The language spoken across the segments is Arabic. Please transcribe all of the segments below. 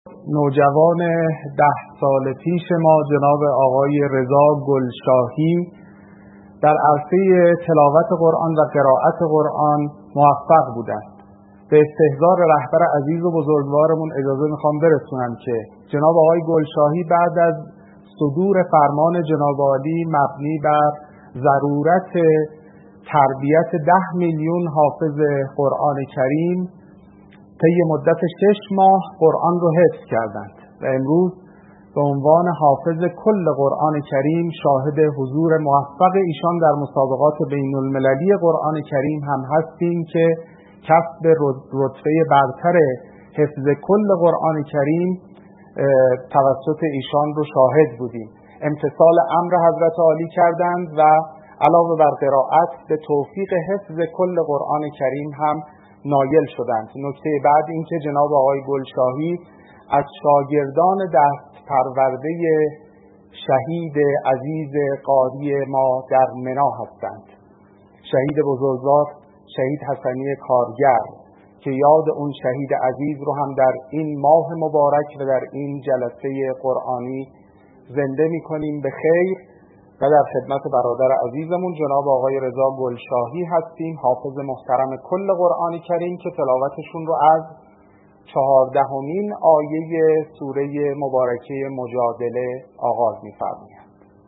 نوجوان 10 سال پیش ما جناب آقای رضا گلشاهی در عرصه تلاوت قرآن و قرائت قرآن موفق بودند. به استحضار رهبر عزیز و بزرگوارمون اجازه میخوام برسونم که جناب آقای گلشاهی بعد از صدور فرمان جناب عالی مبنی بر ضرورت تربیت 10 میلیون حافظ قرآن کریم طی مدت 6 ماه قرآن رو حفظ کردند و امروز به عنوان حافظ کل قرآن کریم شاهد حضور موفق ایشان در مسابقات بین المللی قرآن کریم هم هستیم که کسب رتبه برتر حفظ کل قرآن کریم توسط ایشان رو شاهد بودیم. امتثال امر حضرت عالی کردند و علاوه بر قرائت به توفیق حفظ کل قرآن کریم هم نایل شدند. نکته بعد این که جناب آقای گلشاهی از شاگردان دست پرورده شهید عزیز قاری ما در منا هستند. شهید بزرگوار شهید حسنی کارگر که یاد اون شهید عزیز رو هم در این ماه مبارک و در این جلسه قرآنی زنده می‌کنیم به خیر و در خدمت برادر عزیزمون جناب آقای رضا گلشاهی هستیم، حافظ محترم کل قرآن کریم که تلاوتشون رو از 14مین آیه سوره مبارکه مجادله آغاز می‌فرمایند.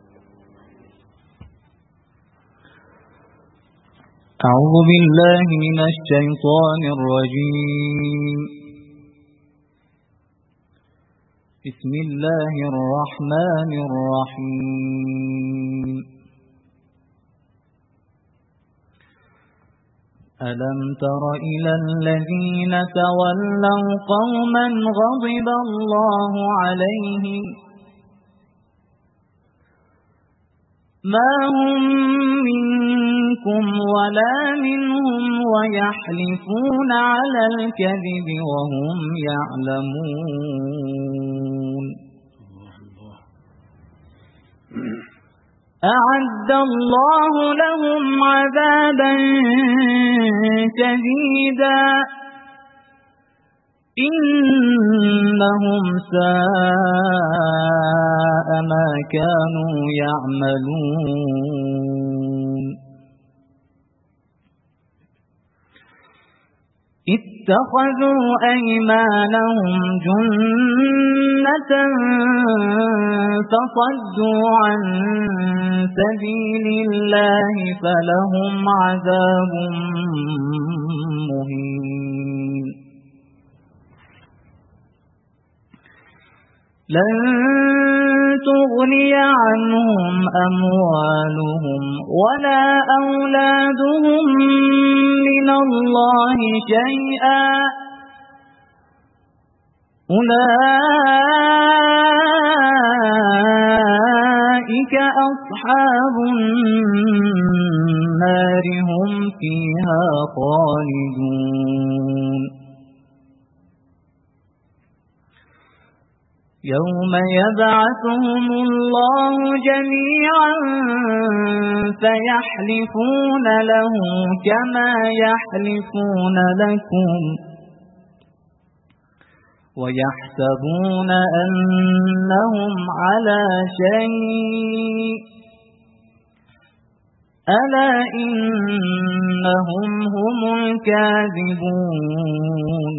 اعوذ بالله من الشیطان الرجیم. بسم الله الرحمن الرحیم. ألم تر إلى الذين تولوا قوما غضب الله عليهم ما هم منكم ولا منهم ويحلفون على الكذب وهم يعلمون أعد الله لهم عذابا شديدا إنهم ساء ما كانوا يعملون اتخذوا أيمانهم جنة فصدوا عن سبيل الله فلهم عذاب مهين لن تغني عنهم أموالهم ولا أولادهم من الله شيئا أولئك أصحاب النار هم فيها خالدون يوم يبعثهم الله جميعا فيحلفون له كما يحلفون لكم ويحسبون أنهم على شيء ألا إنهم هم الكاذبون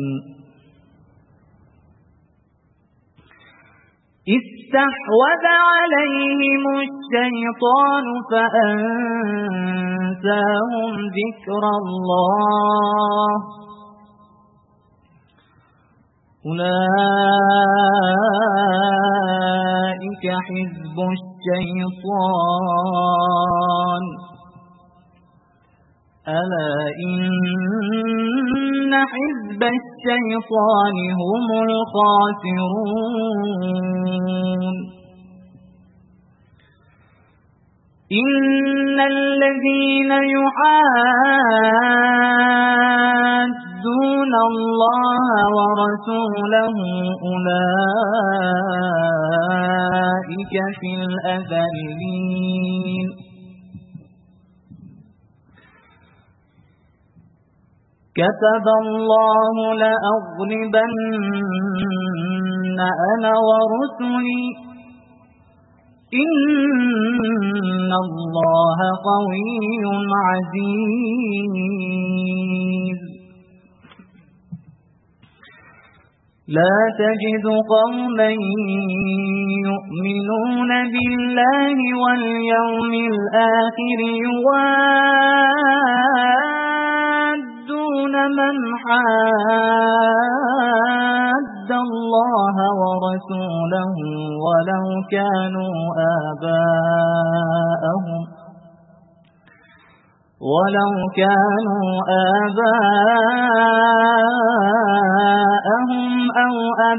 استحوذ عليهم الشيطان فأنساهم ذكر الله أولئك حزب الشيطان ألا إن حزب الشيطان هم الخاسرون إن الذين يحادون الله ورسوله أولئك في الأذلين كتب الله لأغلبن أنا ورسلي إن الله قوي عزيز. لا تجد قوما يؤمنون بالله واليوم الآخر يوادون من حاد الله ورسوله ولو كانوا آباءهم أو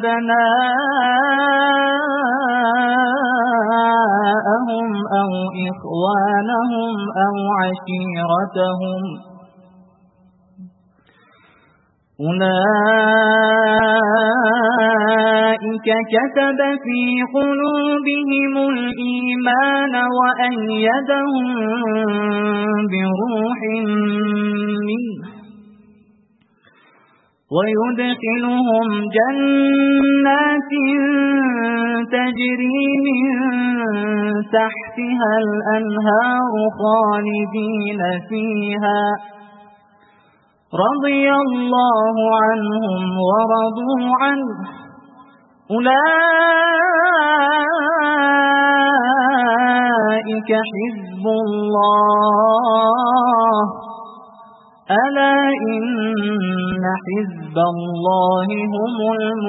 أبناءهم أو إخوانهم أو عشيرتهم أولئك كتب في قلوبهم الإيمان وأيدهم بروح منه ويدخلهم جنات تجري من تحتها الأنهار خالدين فيها رضي الله عنهم ورضوا عنه أولئك حزب الله ألا إن حزب الله هم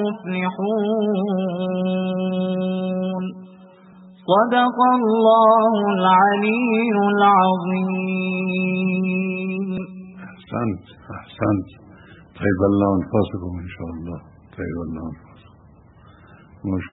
المفلحون. صدق الله العلي العظيم. أحسنت. طيب الله أنفسكم إن شاء الله. طيب الله أنفسكم.